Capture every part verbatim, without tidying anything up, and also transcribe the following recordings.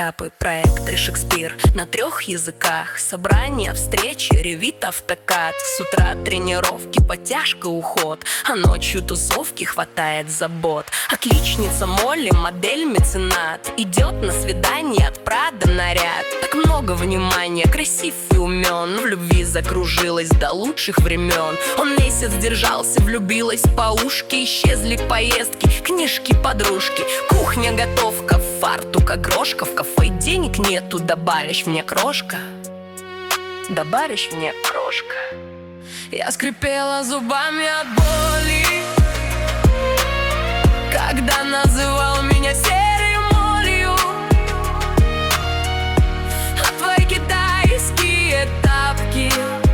этапы проекта «Шекспир» на трех языках. Собрания, встречи, ревит автокат. С утра тренировки, подтяжка, уход, а ночью тусовки хватает забот. Отличница Молли, модель меценат, идет на свидание от Прада наряд. Так много внимания, красив и умен, в любви закружилась до лучших времен. Он месяц держался, влюбилась по ушки, исчезли поездки, книжки, подружки, кухня, готовка, фартук, окрошка. В кафе денег нету, добавишь мне крошка, добавишь мне крошка. Я скрипела зубами от боли, когда называл меня серой молью. А твои китайские тапки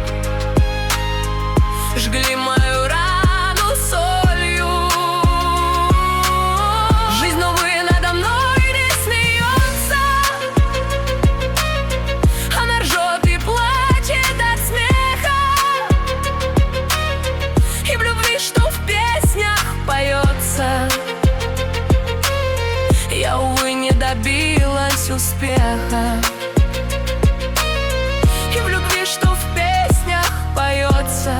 жгли мою рану солью. Жизнь, новая надо мной не смеется, она ржет и плачет от смеха, и в любви, что в песнях поется, я, увы, не добилась успеха. И в любви, что в песнях поется,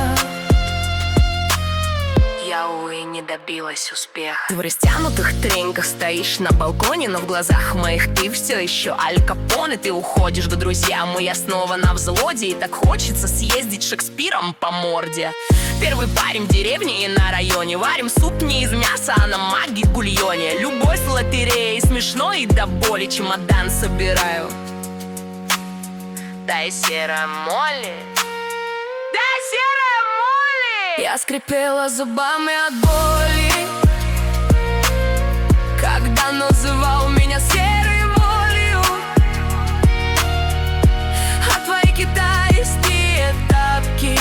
я, увы, не добилась успеха. Ты в растянутых треньках стоишь на балконе, но в глазах моих ты все еще Аль Капоне. Ты уходишь, да, друзья мои, я снова на взводе, и так хочется съездить Шекспиром по морде. Первый парень в деревне и на районе, варим суп не из мяса, а на магии бульоне. Любовь с лотереей, смешно и до боли, чемодан собираю. Дай серая Молли, дай серая Молли. Я скрипела зубами от боли, когда называл меня серой молью. А твои китайские тапки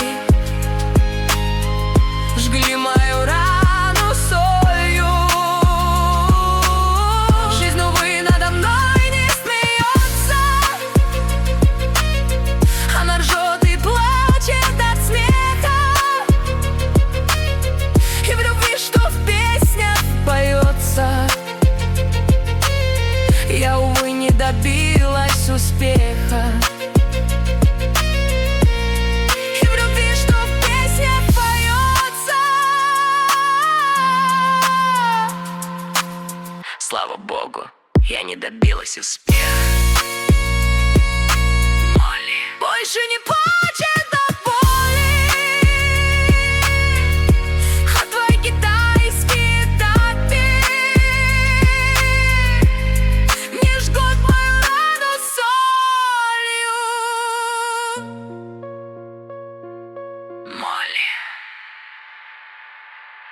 жгли мою рану солью. Жизнь, увы, надо мной не смеется, она ржет и плачет от смеха, и в любви, что в песнях поется, я, увы, не добилась успеха. И в любви, что в песнях поется, слава богу, я не добилась успеха.